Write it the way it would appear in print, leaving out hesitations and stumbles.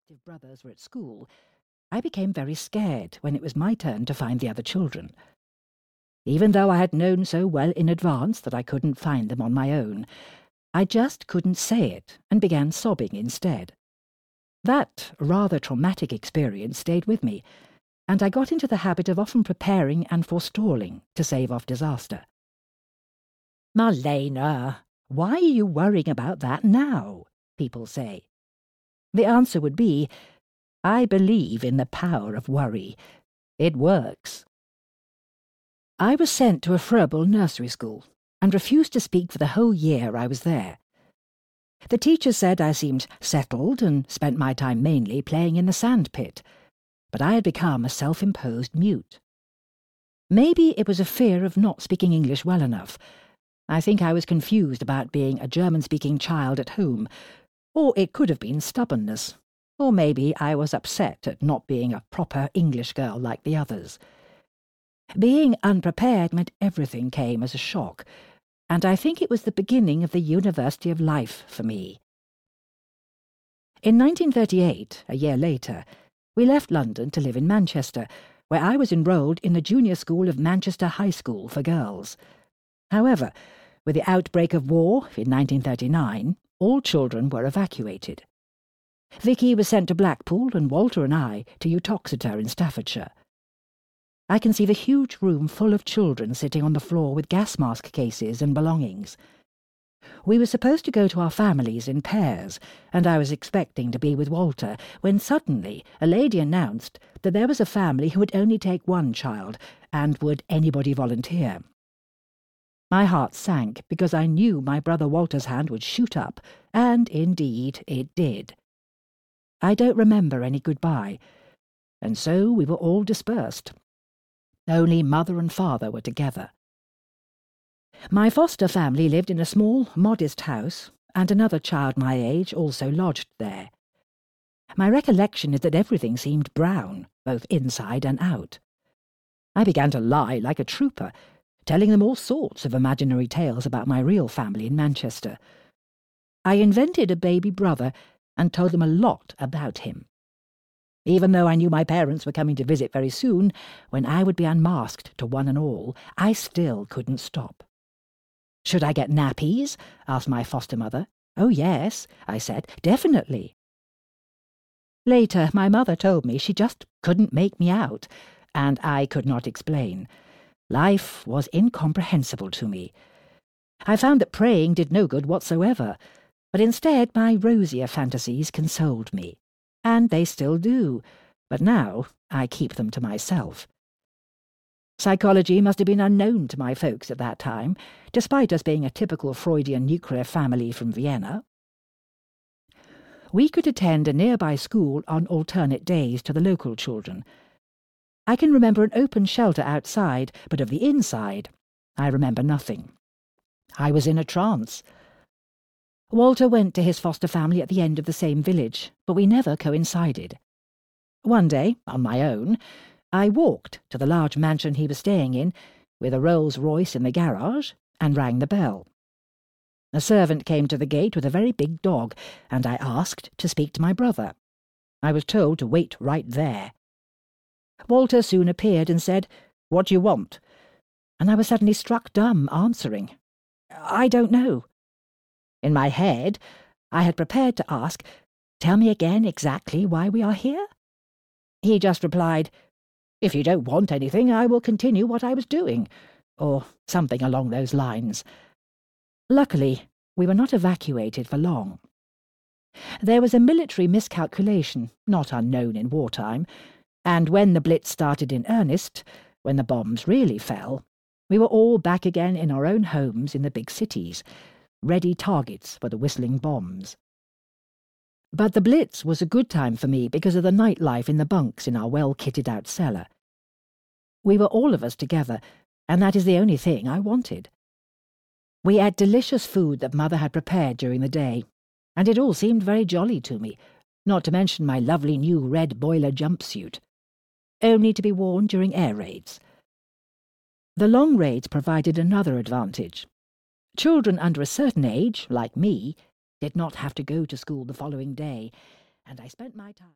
brothers were at school, I became very scared when it was my turn to find the other children. Even though I had known so well in advance that I couldn't find them on my own, I just couldn't say it and began sobbing instead. That rather traumatic experience stayed with me, and I got into the habit of often preparing and forestalling to save off disaster. "Marlena, why are you worrying about that now?" people say. The answer would be, I believe in the power of worry. It works. I was sent to a Froebel nursery school and refused to speak for the whole year I was there. The teacher said I seemed settled and spent my time mainly playing in the sandpit, but I had become a self-imposed mute. Maybe it was a fear of not speaking English well enough. I think I was confused about being a German-speaking child at home, or it could have been stubbornness, or maybe I was upset at not being a proper English girl like the others. Being unprepared meant everything came as a shock, and I think it was the beginning of the University of Life for me. In 1938, a year later, we left London to live in Manchester, where I was enrolled in the junior school of Manchester High School for girls. However, with the outbreak of war in 1939, all children were evacuated. Vicky was sent to Blackpool and Walter and I to Uttoxeter in Staffordshire. I can see the huge room full of children sitting on the floor with gas mask cases and belongings. We were supposed to go to our families in pairs, and I was expecting to be with Walter, when suddenly a lady announced that there was a family who would only take one child, and would anybody volunteer. My heart sank because I knew my brother Walter's hand would shoot up, and indeed it did. I don't remember any goodbye, and so we were all dispersed. Only Mother and Father were together. My foster family lived in a small, modest house, and another child my age also lodged there. My recollection is that everything seemed brown, both inside and out. I began to lie like a trooper, telling them all sorts of imaginary tales about my real family in Manchester. I invented a baby brother and told them a lot about him. Even though I knew my parents were coming to visit very soon, when I would be unmasked to one and all, I still couldn't stop. "Should I get nappies?" asked my foster mother. "Oh, yes," I said, "definitely." Later, my mother told me she just couldn't make me out, and I could not explain. Life was incomprehensible to me. I found that praying did no good whatsoever, but instead my rosier fantasies consoled me. And they still do, but now I keep them to myself. Psychology must have been unknown to my folks at that time, despite us being a typical Freudian nuclear family from Vienna. We could attend a nearby school on alternate days to the local children. I can remember an open shelter outside, but of the inside, I remember nothing. I was in a trance. Walter went to his foster family at the end of the same village, but we never coincided. One day, on my own, I walked to the large mansion he was staying in, with a Rolls-Royce in the garage, and rang the bell. A servant came to the gate with a very big dog, and I asked to speak to my brother. I was told to wait right there. Walter soon appeared and said, "What do you want?" And I was suddenly struck dumb, answering, "I don't know." In my head, I had prepared to ask, "Tell me again exactly why we are here?" He just replied, "If you don't want anything, I will continue what I was doing," or something along those lines. Luckily, we were not evacuated for long. There was a military miscalculation, not unknown in wartime, and when the Blitz started in earnest, when the bombs really fell, we were all back again in our own homes in the big cities, ready targets for the whistling bombs. But the Blitz was a good time for me because of the nightlife in the bunks in our well-kitted-out cellar. We were all of us together, and that is the only thing I wanted. We ate delicious food that Mother had prepared during the day, and it all seemed very jolly to me, not to mention my lovely new red boiler jumpsuit, only to be worn during air raids. The long raids provided another advantage. Children under a certain age, like me, did not have to go to school the following day, and I spent my time